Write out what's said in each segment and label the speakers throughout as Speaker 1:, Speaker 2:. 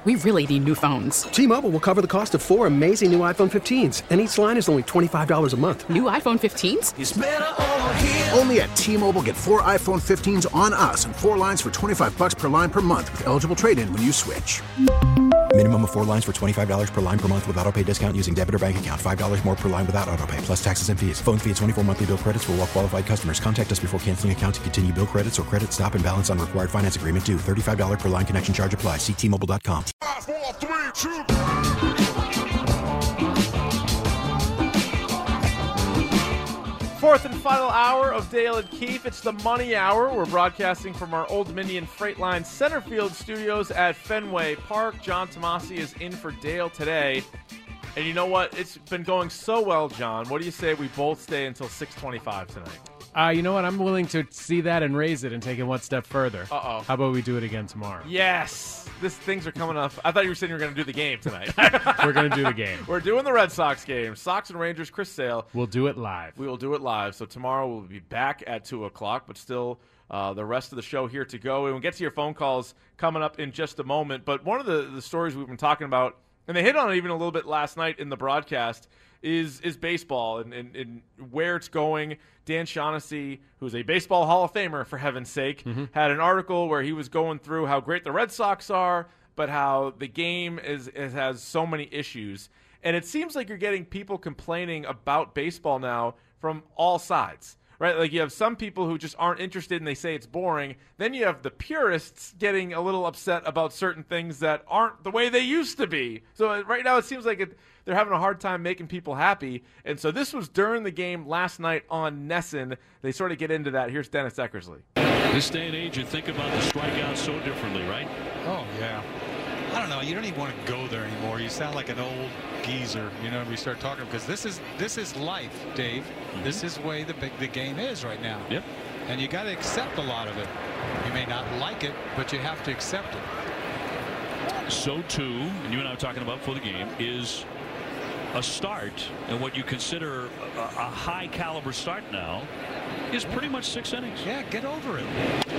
Speaker 1: We really need new phones.
Speaker 2: T-Mobile will cover the cost of 4 amazing new iPhone 15s, and each line is only $25 a month.
Speaker 1: New iPhone 15s?
Speaker 3: It's better over here.
Speaker 4: Only at T-Mobile, get 4 iPhone 15s on us and 4 lines for $25 per line per month with eligible trade-in when you switch.
Speaker 5: Minimum of 4 lines for $25 per line per month with autopay discount using debit or bank account. $5 more per line without autopay, plus taxes and fees. Phone fee at 24 monthly bill credits for well-qualified customers. Contact us before canceling account to continue bill credits or credit stop and balance on required finance agreement due. $35 per line connection charge applies. See T-Mobile.com.
Speaker 6: 5, 4, 3, 2.
Speaker 7: Fourth and final hour of Dale and Keefe. It's the Money Hour. We're broadcasting from our Old Dominion Freight Line center field studios at Fenway Park. John Tomasi is in for Dale today. And you know what? It's been going so well, John. What do you say we both stay until 6:25 tonight?
Speaker 8: You know what? I'm willing to see that and raise it and take it one step further.
Speaker 7: Uh-oh.
Speaker 8: How about we do it again tomorrow?
Speaker 7: Yes. Things are coming up. I thought you were saying you were going to do the game tonight.
Speaker 8: We're going to do the game.
Speaker 7: We're doing the Red Sox game. Sox and Rangers, Chris Sale.
Speaker 8: We'll do it live.
Speaker 7: We will do it live. So tomorrow we'll be back at 2 o'clock, but still the rest of the show here to go. And we'll get to your phone calls coming up in just a moment. But one of the stories we've been talking about, and they hit on it even a little bit last night in the broadcast, is baseball and where it's going. Dan Shaughnessy, who's a baseball Hall of Famer, for heaven's sake, had an article where he was going through how great the Red Sox are, but how the game has so many issues. And it seems like you're getting people complaining about baseball now from all sides, right? Like you have some people who just aren't interested and they say it's boring. Then you have the purists getting a little upset about certain things that aren't the way they used to be. So right now it seems like they're having a hard time making people happy. And so this was during the game last night on NESN. They sort of get into that. Here's Dennis Eckersley.
Speaker 9: This day and age, you think about the strikeouts so differently, right?
Speaker 10: Oh, yeah. I don't know. You don't even want to go there anymore. You sound like an old geezer, when we start talking, because this is life, Dave. This is the way the game is right now.
Speaker 9: Yep.
Speaker 10: And you got to accept a lot of it. You may not like it, but you have to accept it.
Speaker 9: So too, and you and I were talking about before the game, is a start, and what you consider a high caliber start now is pretty much 6 innings.
Speaker 10: Yeah, get over it.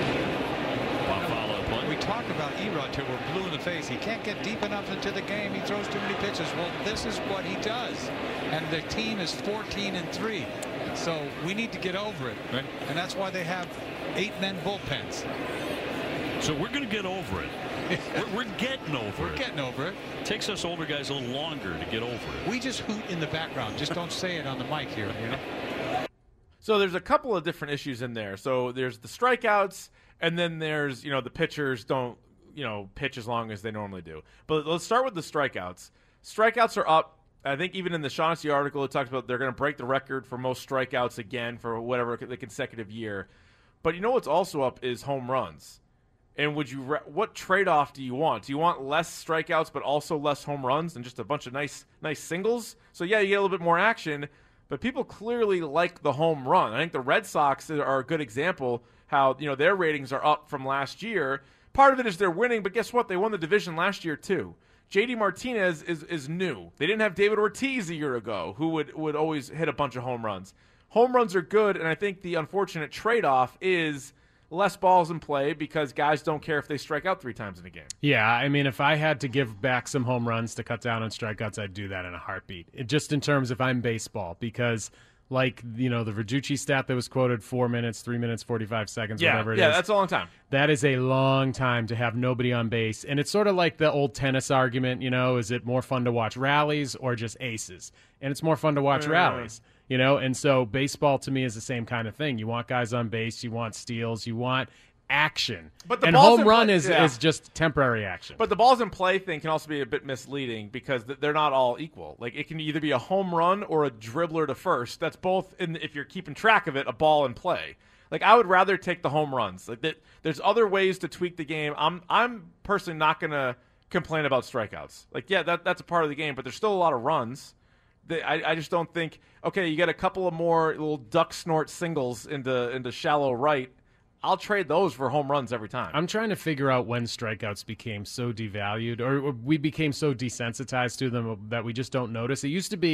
Speaker 10: We talked about Erod till we're blue in the face. He can't get deep enough into the game. He throws too many pitches. Well, this is what he does. And the team is 14-3. So we need to get over it.
Speaker 9: Right.
Speaker 10: And that's why they have 8-man bullpens.
Speaker 9: So we're going to get over it. We're getting over it.
Speaker 10: We're getting over it.
Speaker 9: Takes us older guys a little longer to get over it.
Speaker 10: We just hoot in the background. Just don't say it on the mic here.
Speaker 7: So there's a couple of different issues in there. So there's the strikeouts, and then there's, the pitchers don't, pitch as long as they normally do. But let's start with the strikeouts. Strikeouts are up. I think even in the Shaughnessy article, it talks about they're going to break the record for most strikeouts again for whatever the consecutive year. But you know what's also up is home runs. And what trade-off do you want? Do you want less strikeouts but also less home runs and just a bunch of nice singles? So, yeah, you get a little bit more action, but people clearly like the home run. I think the Red Sox are a good example how, their ratings are up from last year. Part of it is they're winning, but guess what? They won the division last year too. JD Martinez is new. They didn't have David Ortiz a year ago, who would always hit a bunch of home runs. Home runs are good, and I think the unfortunate trade-off is less balls in play because guys don't care if they strike out 3 times in a game.
Speaker 8: Yeah, I mean, if I had to give back some home runs to cut down on strikeouts, I'd do that in a heartbeat. Just in terms of I'm baseball, because like, the Verducci stat that was quoted, 4 minutes, 3 minutes, 45 seconds, whatever it is.
Speaker 7: Yeah, that's a long time.
Speaker 8: That is a long time to have nobody on base. And it's sort of like the old tennis argument, is it more fun to watch rallies or just aces? And it's more fun to watch rallies. And so baseball to me is the same kind of thing. You want guys on base, you want steals, you want action.
Speaker 7: But the
Speaker 8: and home run is just temporary action.
Speaker 7: But the balls in play thing can also be a bit misleading because they're not all equal. Like it can either be a home run or a dribbler to first. That's both, if you're keeping track of it, a ball in play. Like I would rather take the home runs. Like there's other ways to tweak the game. I'm personally not going to complain about strikeouts. Like that's a part of the game, but there's still a lot of runs. I just don't think, okay, you get a couple of more little duck snort singles into shallow right. I'll trade those for home runs every time.
Speaker 8: I'm trying to figure out when strikeouts became so devalued or we became so desensitized to them that we just don't notice. It used to be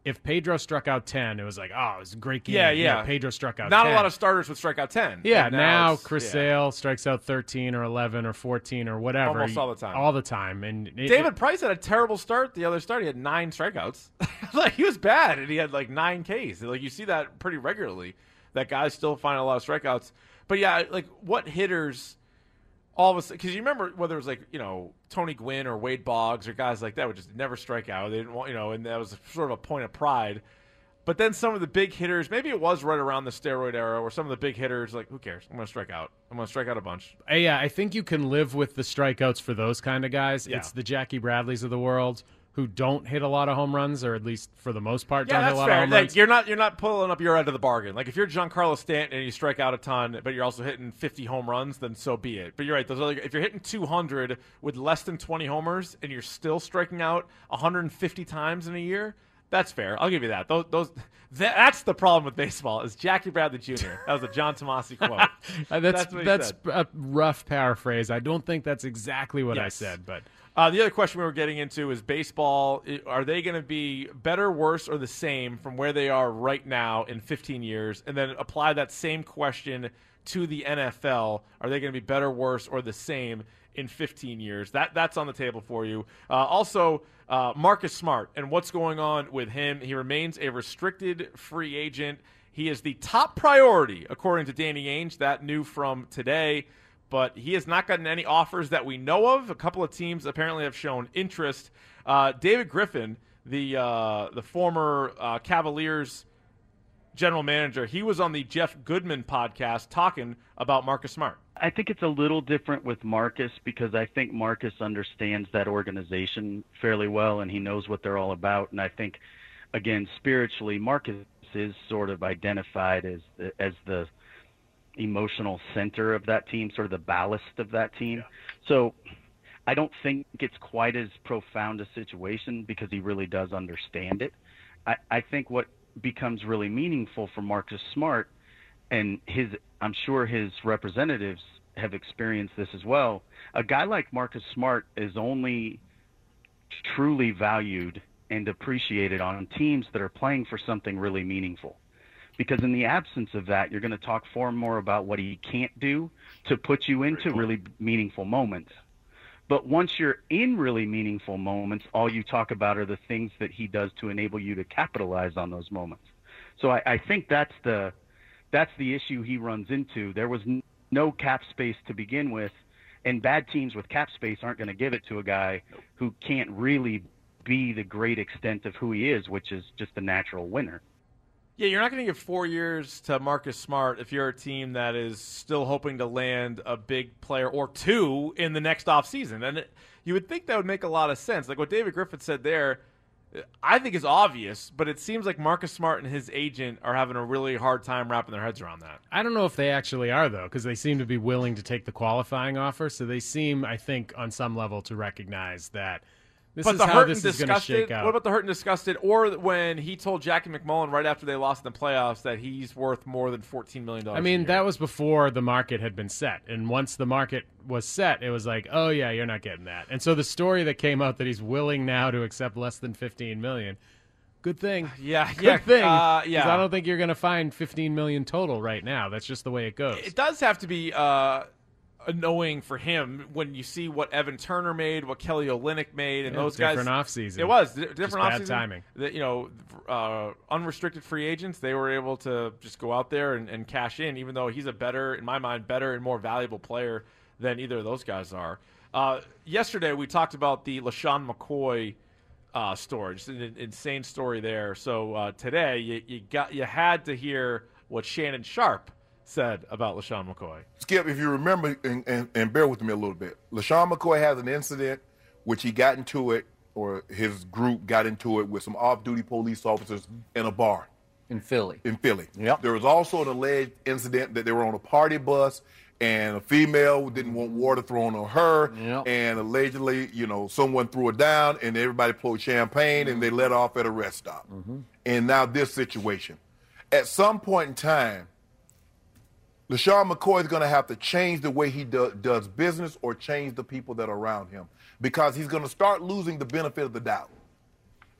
Speaker 8: if Pedro struck out 10, it was like, oh, it was a great game.
Speaker 7: Yeah.
Speaker 8: Pedro struck out
Speaker 7: Not
Speaker 8: 10.
Speaker 7: a lot of starters would strike out 10.
Speaker 8: Yeah,
Speaker 7: And
Speaker 8: now
Speaker 7: it's-
Speaker 8: Chris Sale strikes out 13 or 11 or 14 or whatever.
Speaker 7: Almost all the time.
Speaker 8: All the time. And
Speaker 7: David Price had a terrible start. The other start, he had 9 strikeouts. Like, he was bad, and he had like 9 Ks. Like, you see that pretty regularly. That guys still find a lot of strikeouts. But yeah, like, what hitters all of a sudden, because you remember whether it was like, Tony Gwynn or Wade Boggs or guys like that would just never strike out. They didn't want, and that was sort of a point of pride. But then some of the big hitters, maybe it was right around the steroid era, where some of the big hitters, like, who cares? I'm going to strike out. I'm going to strike out a bunch.
Speaker 8: Yeah, I think you can live with the strikeouts for those kind of guys.
Speaker 7: Yeah.
Speaker 8: It's the Jackie Bradleys of the world who don't hit a lot of home runs, or at least for the most part don't hit a lot of home runs.
Speaker 7: You're not pulling up your end of the bargain. Like, if you're Giancarlo Stanton and you strike out a ton, but you're also hitting 50 home runs, then so be it. But you're right. If you're hitting 200 with less than 20 homers and you're still striking out 150 times in a year, that's fair. I'll give you that. That's the problem with baseball is Jackie Bradley Jr. That was a John Tomasi quote.
Speaker 8: That's
Speaker 7: what he said.
Speaker 8: a rough paraphrase. I don't think that's exactly what I
Speaker 7: Yes.
Speaker 8: said, but
Speaker 7: The other question we were getting into is baseball. Are they going to be better, worse, or the same from where they are right now in 15 years? And then apply that same question to the NFL. Are they going to be better, worse, or the same in 15 years? That's on the table for you. Also, Marcus Smart and what's going on with him. He remains a restricted free agent. He is the top priority, according to Danny Ainge, that new from today. But he has not gotten any offers that we know of. A couple of teams apparently have shown interest. David Griffin, the former Cavaliers general manager, he was on the Jeff Goodman podcast talking about Marcus Smart.
Speaker 3: I think it's a little different with Marcus because I think Marcus understands that organization fairly well, and he knows what they're all about. And I think, again, spiritually, Marcus is sort of identified as the emotional center of that team, sort of the ballast of that team. So I don't think it's quite as profound a situation because he really does understand it. I think what becomes really meaningful for Marcus Smart, and I'm sure his representatives have experienced this as well, a guy like Marcus Smart is only truly valued and appreciated on teams that are playing for something really meaningful. Because in the absence of that, you're going to talk far more about what he can't do to put you into really meaningful moments. But once you're in really meaningful moments, all you talk about are the things that he does to enable you to capitalize on those moments. So I think that's the issue he runs into. There was no cap space to begin with, and bad teams with cap space aren't going to give it to a guy who can't really be the great extent of who he is, which is just a natural winner.
Speaker 7: Yeah, you're not going to give 4 years to Marcus Smart if you're a team that is still hoping to land a big player or two in the next offseason. And you would think that would make a lot of sense. Like what David Griffin said there, I think is obvious, but it seems like Marcus Smart and his agent are having a really hard time wrapping their heads around that.
Speaker 8: I don't know if they actually are, though, because they seem to be willing to take the qualifying offer. So they seem, I think, on some level to recognize that this is how this is going to shake out.
Speaker 7: What about the hurt and disgusted? Or when he told Jackie McMullen right after they lost in the playoffs that he's worth more than $14 million
Speaker 8: I mean, that was before the market had been set. And once the market was set, it was like, oh, yeah, you're not getting that. And so the story that came out that he's willing now to accept less than $15 million, good thing. Good thing.
Speaker 7: Yeah.
Speaker 8: 'Cause I don't think you're going to find $15 million total right now. That's just the way it goes.
Speaker 7: It does have to be annoying for him when you see what Evan Turner made, what Kelly Olynyk made, and those guys.
Speaker 8: Different offseason.
Speaker 7: It was different offseason.
Speaker 8: Bad timing.
Speaker 7: Unrestricted free agents, they were able to just go out there and cash in, even though he's in my mind, better and more valuable player than either of those guys are. Yesterday, we talked about the LaShawn McCoy story, just an insane story there. So today, you had to hear what Shannon Sharpe said about LaShawn McCoy.
Speaker 6: Skip, if you remember, and bear with me a little bit, LaShawn McCoy has an incident which he got into it, or his group got into it with some off-duty police officers in a bar.
Speaker 11: In Philly.
Speaker 6: Yep. There was also an alleged incident that they were on a party bus and a female didn't want water thrown on her, and allegedly, someone threw it down and everybody poured champagne and they let off at a rest stop. And now this situation. At some point in time, LaShawn McCoy is going to have to change the way he does business or change the people that are around him because he's going to start losing the benefit of the doubt.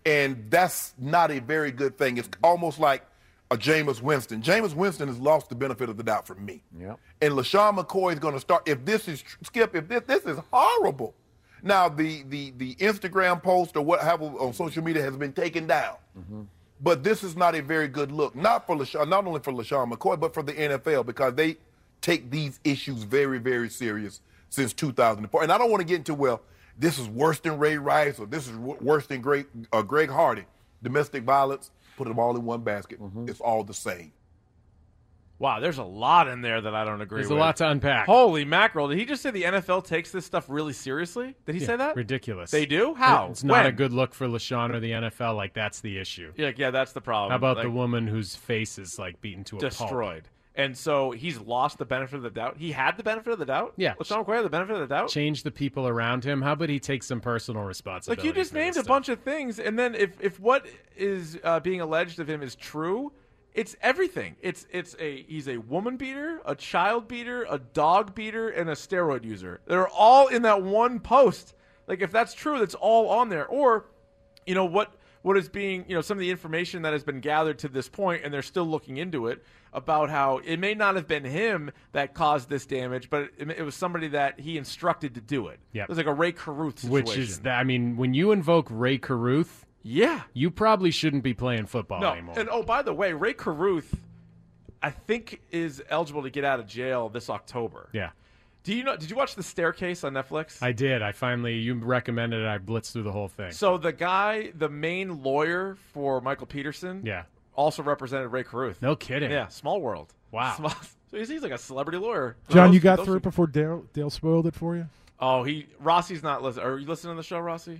Speaker 6: And that's not a very good thing. It's almost like a Jameis Winston. Jameis Winston has lost the benefit of the doubt from me.
Speaker 11: Yep.
Speaker 6: And LaShawn McCoy is going to start. If this is Skip, if this is horrible. Now the Instagram post or what have on social media has been taken down.
Speaker 11: Mm-hmm.
Speaker 6: But this is not a very good look. Not only for LaShawn McCoy, but for the NFL, because they take these issues very, very serious since 2004. And I don't want to get into, well, this is worse than Ray Rice or this is worse than Greg Hardy. Domestic violence, put them all in one basket.
Speaker 11: Mm-hmm.
Speaker 6: It's all the same.
Speaker 7: Wow, there's a lot in there that I don't agree with.
Speaker 8: There's a lot to unpack.
Speaker 7: Holy mackerel. Did he just say the NFL takes this stuff really seriously? Did he say that?
Speaker 8: Ridiculous.
Speaker 7: They do? How?
Speaker 8: It's not
Speaker 7: When?
Speaker 8: a good look for LaShawn or the NFL. Like, that's the issue.
Speaker 7: Yeah, that's the problem.
Speaker 8: How about
Speaker 7: Like,
Speaker 8: the woman whose face is, like, beaten to a pulp?
Speaker 7: destroyed? And so he's lost the benefit of the doubt. He had the benefit of the doubt?
Speaker 8: Yeah.
Speaker 7: LaShawn McCoy had the benefit of the doubt?
Speaker 8: Change the people around him. How about he take some personal responsibility?
Speaker 7: Like, you just named a bunch of things, and then if what is being alleged of him is true, it's everything. He's a woman beater, a child beater, a dog beater, and a steroid user. They're all in that one post. Like, if that's true, that's all on there. Or, what is being, some of the information that has been gathered to this point, and they're still looking into it, about how it may not have been him that caused this damage, but it was somebody that he instructed to do it.
Speaker 8: Yep.
Speaker 7: It was like a Ray Caruth situation.
Speaker 8: Which is, when you invoke Ray Caruth,
Speaker 7: yeah,
Speaker 8: you probably shouldn't be playing football anymore.
Speaker 7: And by the way, Ray Caruth, I think, is eligible to get out of jail this October.
Speaker 8: Yeah.
Speaker 7: Did you watch The Staircase on Netflix?
Speaker 8: I did. You recommended it. I blitzed through the whole thing.
Speaker 7: So the main lawyer for Michael Peterson, also represented Ray Caruth.
Speaker 8: No kidding.
Speaker 7: Yeah, small world.
Speaker 8: Wow.
Speaker 7: So he's like a celebrity lawyer.
Speaker 12: John, you got through it before Dale spoiled it for you?
Speaker 7: Oh, Rossi's not listening. Are you listening to the show, Rossi?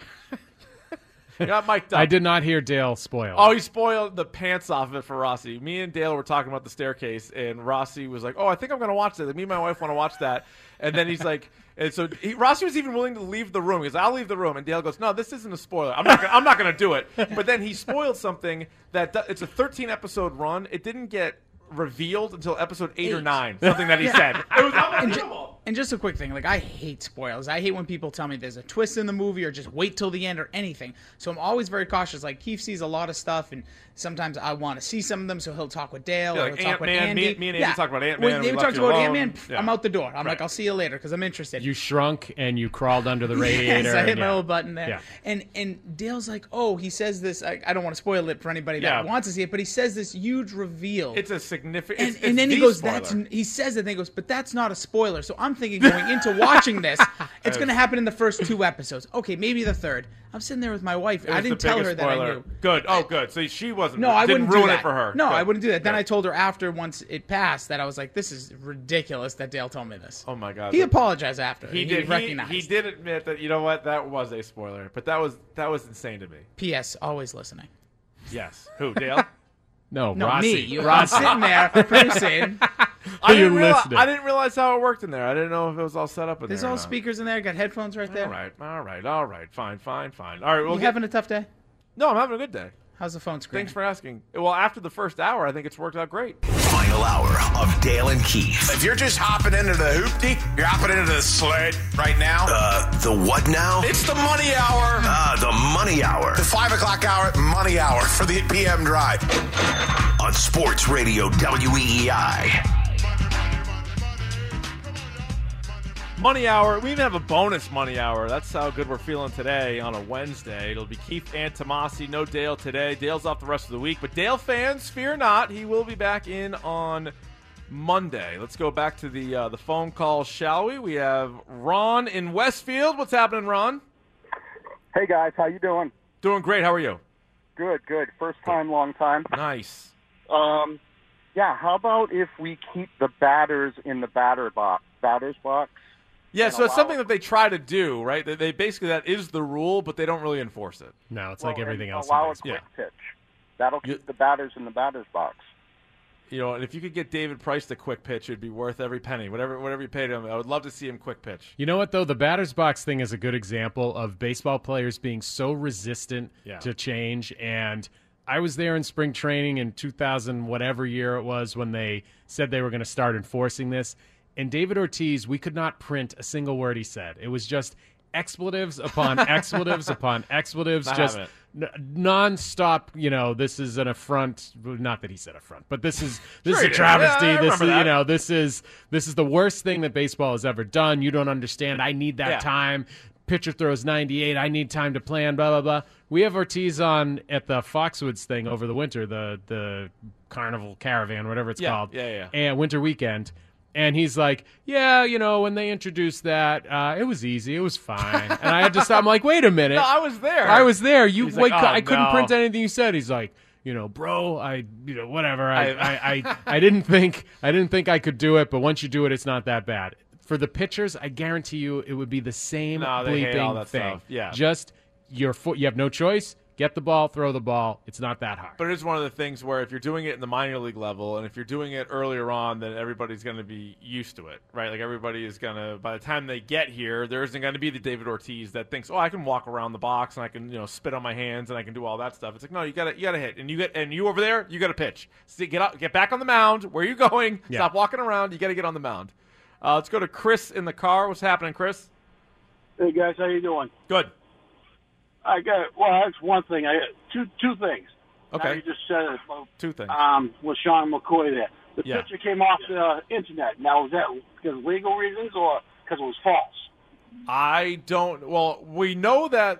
Speaker 7: You got mic'd up.
Speaker 8: I did not hear Dale spoil.
Speaker 7: Oh, he spoiled the pants off of it for Rossi. Me and Dale were talking about The Staircase, and Rossi was like, "Oh, I think I'm going to watch that. Me and my wife want to watch that." And then he's like, and so Rossi was even willing to leave the room. He goes, "I'll leave the room." And Dale goes, "No, this isn't a spoiler. I'm not going to do it." But then he spoiled something it's a 13-episode run. It didn't get revealed until episode 8 or 9. Something that he said. It was unbelievable.
Speaker 13: And just a quick thing, like, I hate spoilers. I hate when people tell me there's a twist in the movie or just wait till the end or anything. So I'm always very cautious. Like, Keith sees a lot of stuff, and sometimes I want to see some of them, so he'll talk with Dale or he'll talk with Andy.
Speaker 7: Me and Andy talk about Ant-Man.
Speaker 13: When they talked about Ant-Man, I'm out the door. I'm
Speaker 7: Right.
Speaker 13: like, I'll see you later because I'm interested.
Speaker 8: You shrunk and you crawled under the radiator.
Speaker 13: Yes, I hit my little button there.
Speaker 8: Yeah.
Speaker 13: And Dale's like, oh, he says this. I don't want to spoil it for anybody that wants to see it, but he says this huge reveal.
Speaker 7: It's a significant.
Speaker 13: And then he goes, he says it, and he goes, but that's not a spoiler. So I'm thinking going into watching this, it's going to happen in the first 2 episodes. Okay, maybe the third. I'm sitting there with my wife. I didn't tell her that I knew.
Speaker 7: Good. Oh, good. So she wasn't.
Speaker 13: No, I
Speaker 7: didn't
Speaker 13: wouldn't
Speaker 7: ruin
Speaker 13: do that
Speaker 7: it for her.
Speaker 13: No,
Speaker 7: Good.
Speaker 13: I wouldn't do that. Then
Speaker 7: Good.
Speaker 13: I told her after, once it passed, that I was like, this is ridiculous that Dale told me this.
Speaker 7: Oh my God.
Speaker 13: He apologized after.
Speaker 7: He did.
Speaker 13: Recognized.
Speaker 7: He did admit that. You know what? That was a spoiler. But that was insane to me.
Speaker 13: P.S. Always listening.
Speaker 7: Yes. Who? Dale?
Speaker 8: No,
Speaker 13: No,
Speaker 8: Rossi.
Speaker 13: me. You were sitting there producing.
Speaker 7: I didn't realize how it worked in there. I didn't know if it was all set up in
Speaker 13: There's
Speaker 7: there.
Speaker 13: all speakers in there. Got headphones right there.
Speaker 7: All right. Fine. All right.
Speaker 13: You having a tough day?
Speaker 7: No, I'm having a good day.
Speaker 13: How's the phone screen?
Speaker 7: Thanks for asking. Well, after the first hour, I think it's worked out great.
Speaker 14: Final hour of Dale and Keith. If you're just hopping into the hoopty, you're hopping into the sled right now. The what now? It's the money hour. The money hour. The 5 o'clock hour, money hour for the PM drive. On Sports Radio WEEI.
Speaker 7: Money Hour. We even have a bonus Money Hour. That's how good we're feeling today on a Wednesday. It'll be Keith and Tomasi. No Dale today. Dale's off the rest of the week. But Dale fans, fear not. He will be back in on Monday. Let's go back to the phone call, shall we? We have Ron in Westfield. What's happening, Ron?
Speaker 15: Hey, guys. How you doing?
Speaker 7: Doing great. How are you?
Speaker 15: Good. First time, long time.
Speaker 7: Nice.
Speaker 15: Yeah, how about if we keep the batters in the batter's box?
Speaker 7: Yeah, so it's something that they try to do, right? They basically, that is the rule, but they don't really enforce it.
Speaker 8: No, it's like everything else.
Speaker 15: Allow a quick pitch. That'll keep the batters in the batter's box.
Speaker 7: You know, and if you could get David Price the quick pitch, it'd be worth every penny. Whatever you paid him, I would love to see him quick pitch.
Speaker 8: You know what, though? The batter's box thing is a good example of baseball players being so resistant to change. And I was there in spring training in 2000, whatever year it was, when they said they were going to start enforcing this. And David Ortiz, we could not print a single word he said. It was just expletives upon expletives upon expletives, just nonstop. This is an affront. Not that he said affront, but this is
Speaker 7: Sure
Speaker 8: a
Speaker 7: he did.
Speaker 8: travesty.
Speaker 7: Yeah, I
Speaker 8: this is
Speaker 7: remember that.
Speaker 8: This is the worst thing that baseball has ever done. You don't understand. I need that time. Pitcher throws 98. I need time to plan. Blah blah blah. We have Ortiz on at the Foxwoods thing over the winter, the Carnival Caravan, whatever it's called.
Speaker 7: Yeah.
Speaker 8: And winter weekend. And he's like, when they introduced that, it was easy. It was fine. And I had to stop. I'm like, wait a minute.
Speaker 7: No, I was there.
Speaker 8: I was there. You
Speaker 7: He's like,
Speaker 8: I couldn't
Speaker 7: no.
Speaker 8: print anything you said. He's like, bro, whatever. I didn't think I could do it, but once you do it, it's not that bad. For the pitchers, I guarantee you it would be the same
Speaker 7: No, they hate all
Speaker 8: bleeping
Speaker 7: that
Speaker 8: thing.
Speaker 7: stuff. Yeah.
Speaker 8: Just your foot. You have no choice. Get the ball, throw the ball. It's not that hard.
Speaker 7: But it is one of the things where if you're doing it in the minor league level and if you're doing it earlier on, then everybody's going to be used to it, right? Like everybody is going to, by the time they get here, there isn't going to be the David Ortiz that thinks, I can walk around the box and I can, spit on my hands and I can do all that stuff. It's like, no, you got to hit, and you over there, you got to pitch. See, get back on the mound. Where are you going?
Speaker 8: Yeah.
Speaker 7: Stop walking around. You got to get on the mound. Let's go to Chris in the car. What's happening, Chris?
Speaker 11: Hey guys, how you doing?
Speaker 7: Good.
Speaker 11: That's one thing. I got two things.
Speaker 7: Okay.
Speaker 11: Now you just said it about,
Speaker 7: Two things.
Speaker 11: with Sean McCoy there. The
Speaker 7: Yeah.
Speaker 11: picture came off the internet. Now, was that because of legal reasons or because it was false?
Speaker 7: I don't. Well, we know that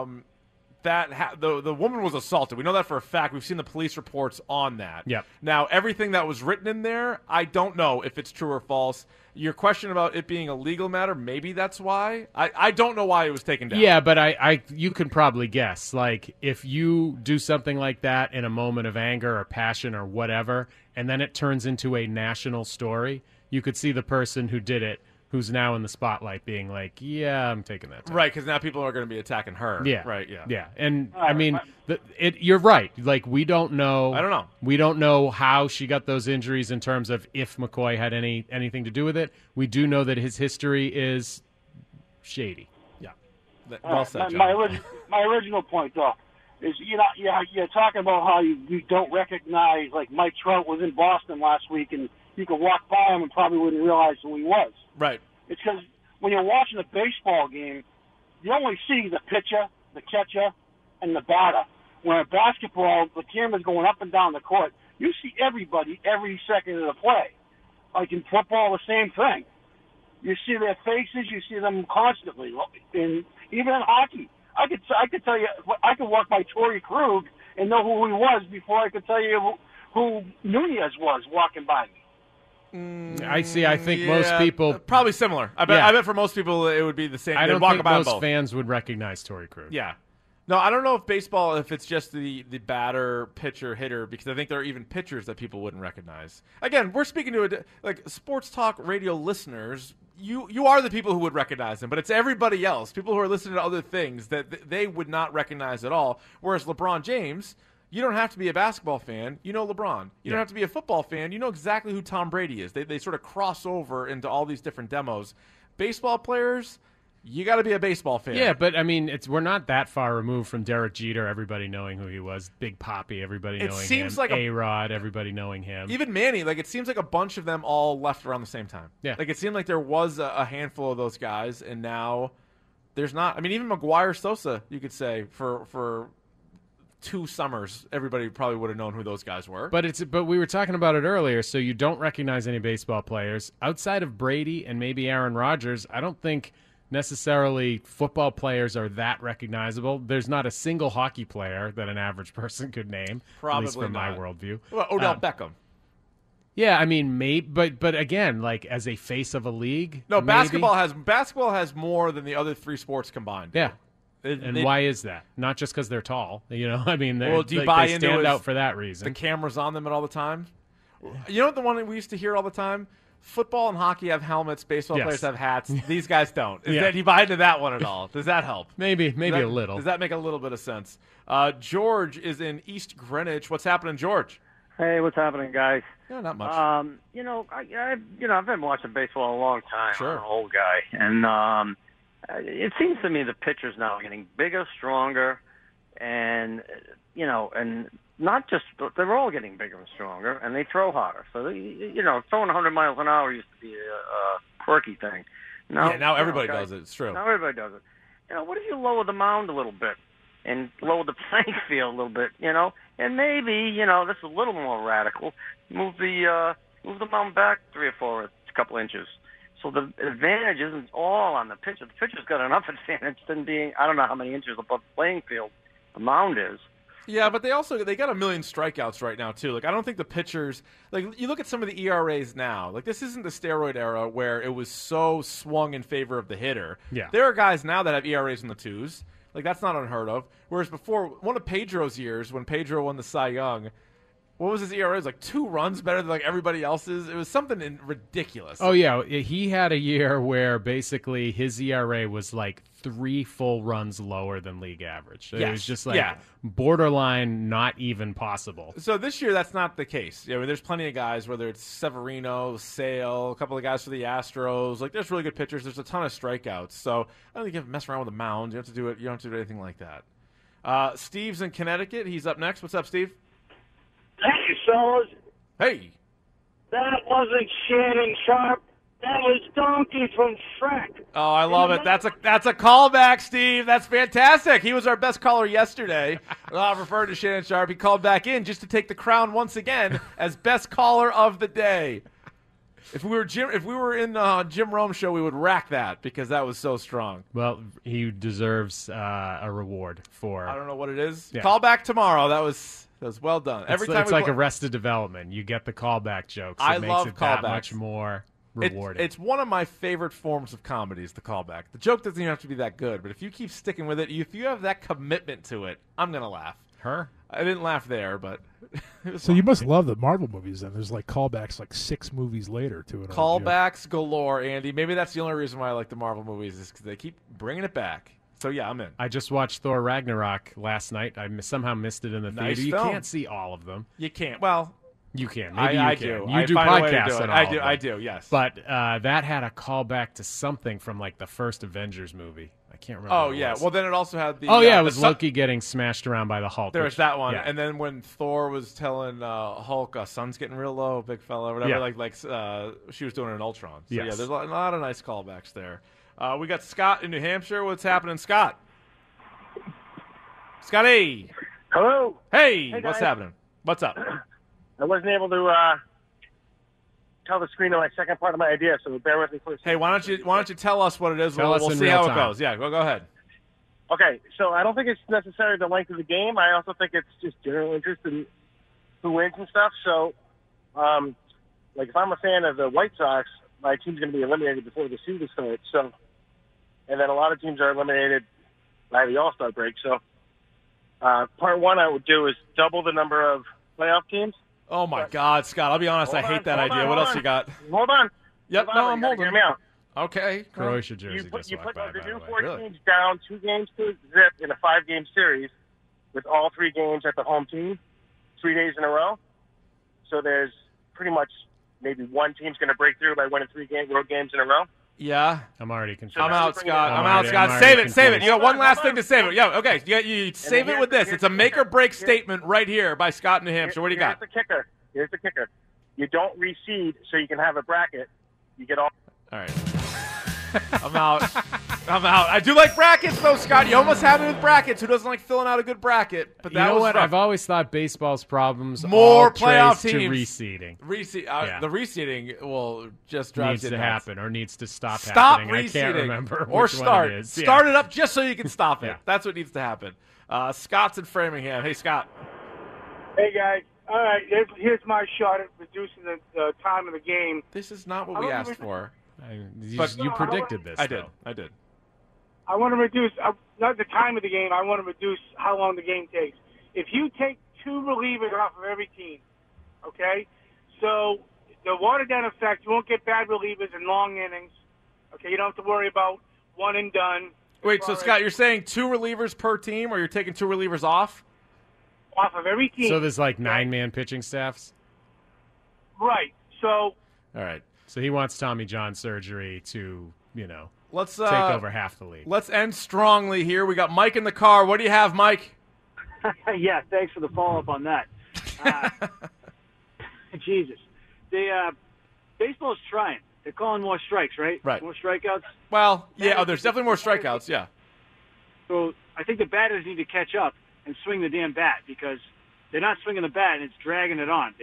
Speaker 7: the woman was assaulted. We know that for a fact. We've seen the police reports on that.
Speaker 8: Yep.
Speaker 7: Now, everything that was written in there, I don't know if it's true or false. Your question about it being a legal matter, maybe that's why. I don't know why it was taken down.
Speaker 8: Yeah, but you can probably guess. Like, if you do something like that in a moment of anger or passion or whatever, and then it turns into a national story, you could see the person who did it, who's now in the spotlight, being like, yeah, I'm taking that time.
Speaker 7: Right, because now people are going to be attacking her.
Speaker 8: Yeah.
Speaker 7: Right, yeah.
Speaker 8: Yeah. And, I mean, you're right. Like, we don't know.
Speaker 7: I don't know.
Speaker 8: We don't know how she got those injuries in terms of if McCoy had anything to do with it. We do know that his history is shady.
Speaker 7: Yeah. Well said, John.
Speaker 11: My original point, though, is you're talking about how you don't recognize, like, Mike Trout was in Boston last week, and you could walk by him and probably wouldn't realize who he was.
Speaker 7: Right.
Speaker 11: It's because when you're watching a baseball game, you only see the pitcher, the catcher, and the batter. When in basketball, the camera's going up and down the court. You see everybody every second of the play. Like in football, the same thing. You see their faces. You see them constantly. Even in hockey, I could tell you, I could walk by Torrey Krug and know who he was before I could tell you who Nunez was walking by me.
Speaker 8: I see. I think most people
Speaker 7: probably similar. I bet for most people it would be the same.
Speaker 8: I
Speaker 7: They'd
Speaker 8: don't
Speaker 7: walk
Speaker 8: think
Speaker 7: by
Speaker 8: most
Speaker 7: both.
Speaker 8: fans would recognize Torrey Krug.
Speaker 7: Yeah. No, I don't know if baseball, if it's just the batter, pitcher, hitter, because I think there are even pitchers that people wouldn't recognize. Again, we're speaking to sports talk radio listeners. You are the people who would recognize them, but it's everybody else, people who are listening to other things that they would not recognize at all. Whereas LeBron James, you don't have to be a basketball fan. You know LeBron. You don't have to be a football fan. You know exactly who Tom Brady is. They sort of cross over into all these different demos. Baseball players, you got to be a baseball fan.
Speaker 8: Yeah, but I mean, we're not that far removed from Derek Jeter, everybody knowing who he was, Big Papi, everybody knowing him,
Speaker 7: seems like
Speaker 8: A-Rod, everybody knowing him.
Speaker 7: Even Manny, it seems like a bunch of them all left around the same time.
Speaker 8: Yeah.
Speaker 7: It seemed like there was a handful of those guys, and now there's not. I mean, even McGuire, Sosa, you could say, for 2 summers, everybody probably would have known who those guys were.
Speaker 8: But we were talking about it earlier, so you don't recognize any baseball players. Outside of Brady and maybe Aaron Rodgers, I don't think necessarily football players are that recognizable. There's not a single hockey player that an average person could name,
Speaker 7: Probably
Speaker 8: at least from
Speaker 7: not.
Speaker 8: my worldview.
Speaker 7: Well, Odell Beckham.
Speaker 8: Yeah, I mean, but again, as a face of a league.
Speaker 7: No,
Speaker 8: maybe.
Speaker 7: basketball has more than the other 3 sports combined.
Speaker 8: Yeah. And why is that? Not just because they're tall. I mean,
Speaker 7: do you buy
Speaker 8: they
Speaker 7: into
Speaker 8: stand
Speaker 7: it
Speaker 8: out for that reason.
Speaker 7: The cameras on them at all the time. You know what the one that we used to hear all the time? Football and hockey have helmets. Baseball players have hats. These guys don't. Do you buy into that one at all? Does that help?
Speaker 8: Maybe a little.
Speaker 7: Does that make a little bit of sense? George is in East Greenwich. What's happening, George?
Speaker 16: Hey, what's happening, guys?
Speaker 7: Yeah, not much.
Speaker 16: I've been watching baseball a long time.
Speaker 7: Sure.
Speaker 16: I'm an old guy, and it seems to me the pitchers now are getting bigger, stronger, and not just they're all getting bigger and stronger, and they throw harder. So throwing 100 miles an hour used to be a quirky thing.
Speaker 7: Now everybody does it. It's true.
Speaker 16: Now everybody does it. What if you lower the mound a little bit? and lower the playing field a little bit, and maybe, this is a little more radical, move the mound back 3 or 4, a couple inches. So the advantage isn't all on the pitcher. The pitcher's got enough advantage than being, I don't know how many inches above the playing field the mound is.
Speaker 7: Yeah, but they got 1 million strikeouts right now too. Like, I don't think the pitchers, like, you look at some of the ERAs now. Like, this isn't the steroid era where it was so swung in favor of the hitter.
Speaker 8: Yeah.
Speaker 7: There are guys now that have ERAs in the 2s. Like, that's not unheard of. Whereas before, one of Pedro's years, when Pedro won the Cy Young, what was his ERA? It was like 2 runs better than like everybody else's. It was something ridiculous.
Speaker 8: Oh, yeah. He had a year where basically his ERA was like 3 full runs lower than league average. It was just like borderline not even possible.
Speaker 7: So this year, that's not the case. I mean, there's plenty of guys, whether it's Severino, Sale, a couple of guys for the Astros. Like, there's really good pitchers. There's a ton of strikeouts. So I don't think you have to mess around with the mound. You don't have to do it. You don't have to do anything like that. Steve's in Connecticut. He's up next. What's up, Steve?
Speaker 17: Hey, fellas.
Speaker 7: Hey.
Speaker 17: That wasn't Shannon Sharp. That was Donkey from Shrek.
Speaker 7: Oh, I love it. That's a callback, Steve. That's fantastic. He was our best caller yesterday. Referring to Shannon Sharp, he called back in just to take the crown once again as best caller of the day. If we were in Jim Rome show, we would rack that because that was so strong.
Speaker 8: Well, he deserves a reward for.
Speaker 7: I don't know what it is.
Speaker 8: Yeah.
Speaker 7: Call back tomorrow. That was well done.
Speaker 8: It's like Arrested Development. You get the callback jokes. It makes it that much more rewarding.
Speaker 7: It's one of my favorite forms of comedy is the callback. The joke doesn't even have to be that good, but if you keep sticking with it, if you have that commitment to it, I'm gonna laugh. I didn't laugh there, but it was
Speaker 12: so you must love the Marvel movies then. There's like callbacks like 6 movies later to it.
Speaker 7: Callbacks galore, Andy. Maybe that's the only reason why I like the Marvel movies is because they keep bringing it back. So, yeah, I'm in.
Speaker 8: I just watched Thor Ragnarok last night. I somehow missed it in the theater. You can't see all of them.
Speaker 7: You can't. Well,
Speaker 8: you can. Maybe
Speaker 7: I
Speaker 8: you can.
Speaker 7: do.
Speaker 8: You do podcasts on all of them.
Speaker 7: I do, yes.
Speaker 8: But that had a callback to something from like the first Avengers movie. I can't remember.
Speaker 7: Oh, yeah. Well, then it also had the...
Speaker 8: it was Loki getting smashed around by the Hulk.
Speaker 7: There was that one. Yeah. And then when Thor was telling Hulk, sun's getting real low, big fella, whatever, like she was doing an Ultron. So, yeah, there's a lot of nice callbacks there. We got Scott in New Hampshire. What's happening, Scott? Scotty.
Speaker 17: Hello.
Speaker 7: Hey, what's happening? What's up?
Speaker 17: I wasn't able to tell the screen on my second part of my idea, so bear with me for a second.
Speaker 7: Hey, why don't you tell us what it is? We'll see how it goes. Yeah, go ahead.
Speaker 17: Okay, so I don't think it's necessarily the length of the game. I also think it's just general interest in who wins and stuff. So, like if I'm a fan of the White Sox, my team's going to be eliminated before the season starts. So, and then a lot of teams are eliminated by the All-Star break. So, part one I would do is double the number of playoff teams.
Speaker 7: Oh, my God, Scott. I'll be honest. I hate that idea. What else you got?
Speaker 17: Hold on.
Speaker 7: Yep, I'm holding.
Speaker 17: Hear me out.
Speaker 7: Okay.
Speaker 8: Croatia jersey
Speaker 17: You put the new 4
Speaker 7: Really?
Speaker 17: teams down 2 games to zip in a 5-game series with all 3 games at the home team 3 days in a row. So there's pretty much maybe one team's going to break through by winning 3 road games in a row.
Speaker 7: Yeah.
Speaker 8: I'm already confused.
Speaker 7: I'm out, Scott. Save it. You got one last thing to save it. Yeah, okay. You save it with this. It's a make-or-break statement right here by Scott in New Hampshire. What do you got?
Speaker 17: Here's the kicker. You don't reseed so you can have a bracket. You get all
Speaker 7: right. I'm out. I do like brackets, though, Scott. You almost had it with brackets. Who doesn't like filling out a good bracket? But that
Speaker 8: you know
Speaker 7: was
Speaker 8: what?
Speaker 7: rough.
Speaker 8: I've always thought baseball's problems
Speaker 7: more playoff teams
Speaker 8: to reseeding.
Speaker 7: The reseeding will just drive
Speaker 8: needs
Speaker 7: you
Speaker 8: to
Speaker 7: nuts.
Speaker 8: happen or needs to stop
Speaker 7: happening.
Speaker 8: I can't remember
Speaker 7: or
Speaker 8: which
Speaker 7: start.
Speaker 8: one it is.
Speaker 7: Start it up just so you can stop it.
Speaker 8: Yeah.
Speaker 7: That's what needs to happen. Scott's in Framingham. Hey, Scott.
Speaker 11: Hey, guys. All right, here's my shot at reducing the time of the game.
Speaker 7: This is not what we asked for.
Speaker 8: You predicted this.
Speaker 7: I did.
Speaker 11: I want to reduce, not the time of the game, I want to reduce how long the game takes. If you take 2 relievers off of every team, okay, so the watered-down effect, you won't get bad relievers in long innings. Okay, you don't have to worry about one and done.
Speaker 7: Wait, so Scott, you're saying 2 relievers per team, or you're taking 2 relievers off?
Speaker 11: Off of every team.
Speaker 8: So there's like 9-man pitching staffs?
Speaker 11: Right. So.
Speaker 7: All right.
Speaker 8: So he wants Tommy John surgery to,
Speaker 7: let's
Speaker 8: take over half the league.
Speaker 7: Let's end strongly here. We got Mike in the car. What do you have, Mike?
Speaker 18: Yeah, thanks for the follow-up on that. Jesus. Baseball's trying. They're calling more strikes, right?
Speaker 7: Right.
Speaker 18: More strikeouts?
Speaker 7: Well, yeah, there's definitely more strikeouts, yeah.
Speaker 18: So I think the batters need to catch up and swing the damn bat because they're not swinging the bat and it's dragging it on.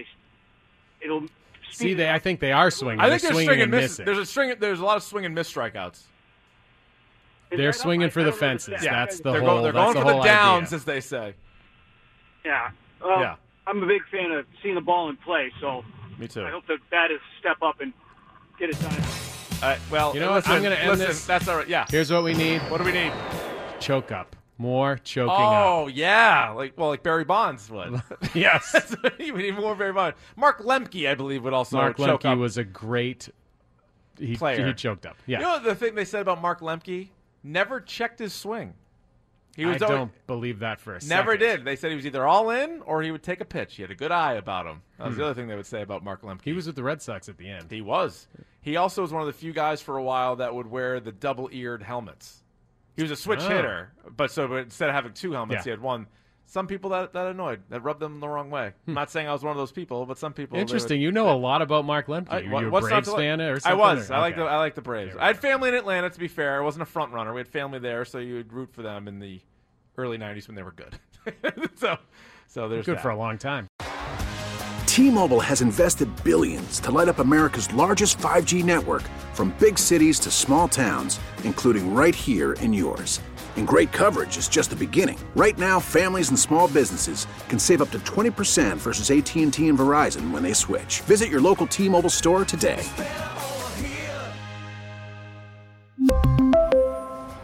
Speaker 8: I think they are swinging.
Speaker 7: I think
Speaker 8: they're
Speaker 7: they're
Speaker 8: swinging and
Speaker 7: miss.
Speaker 8: missing.
Speaker 7: There's a lot of swing and miss strikeouts.
Speaker 8: They're swinging for the fences.
Speaker 7: Yeah.
Speaker 8: That's the
Speaker 7: They're
Speaker 8: whole.
Speaker 7: They're going
Speaker 8: that's
Speaker 7: for
Speaker 8: the
Speaker 7: the
Speaker 8: whole
Speaker 7: downs,
Speaker 8: idea.
Speaker 7: as they say.
Speaker 18: Yeah. Well,
Speaker 7: Yeah.
Speaker 18: I'm a big fan of seeing the ball in play, so
Speaker 7: Me too.
Speaker 18: I hope the batters step up and get it done.
Speaker 7: Well,
Speaker 8: You know what?
Speaker 7: listen,
Speaker 8: I'm going to end
Speaker 7: listen,
Speaker 8: this.
Speaker 7: That's all right. Yeah.
Speaker 8: Here's what we need.
Speaker 7: What do we need?
Speaker 8: Choke up. More choking up.
Speaker 7: Oh yeah, like Barry Bonds would.
Speaker 8: Yes.
Speaker 7: We need more Barry Bonds. Mark Lemke, I believe, would also
Speaker 8: Mark
Speaker 7: choke
Speaker 8: Lemke
Speaker 7: up.
Speaker 8: was a great
Speaker 7: player.
Speaker 8: He choked up. Yeah.
Speaker 7: You know the thing they said about Mark Lemke? Never checked his swing. He was
Speaker 8: I don't believe that for a second.
Speaker 7: Never did. They said he was either all in or he would take a pitch. He had a good eye about him. That was
Speaker 8: Hmm.
Speaker 7: the other thing they would say about Mark Lemke.
Speaker 8: He was with the Red Sox at the end.
Speaker 7: He was. He also was one of the few guys for a while that would wear the double-eared helmets. He was a switch hitter, but instead of having two helmets, he had one. Some people that annoyed, that rubbed them the wrong way. I'm not saying I was one of those people, but some people.
Speaker 8: Interesting. You know a lot about Mark Lemke. Were you a Braves fan or something?
Speaker 7: I was.
Speaker 8: Or?
Speaker 7: I
Speaker 8: Okay.
Speaker 7: like the Braves. I had family in Atlanta, to be fair. I wasn't a front runner. We had family there, so you would root for them in the early 90s when they were good. so there's
Speaker 8: Good
Speaker 7: that.
Speaker 8: for a long time.
Speaker 4: T-Mobile has invested billions to light up America's largest 5G network, from big cities to small towns, including right here in yours. And great coverage is just the beginning. Right now, families and small businesses can save up to 20% versus AT&T and Verizon when they switch. Visit your local T-Mobile store today.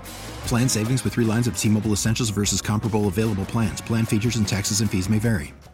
Speaker 5: Plan savings with 3 lines of T-Mobile Essentials versus comparable available plans. Plan features and taxes and fees may vary.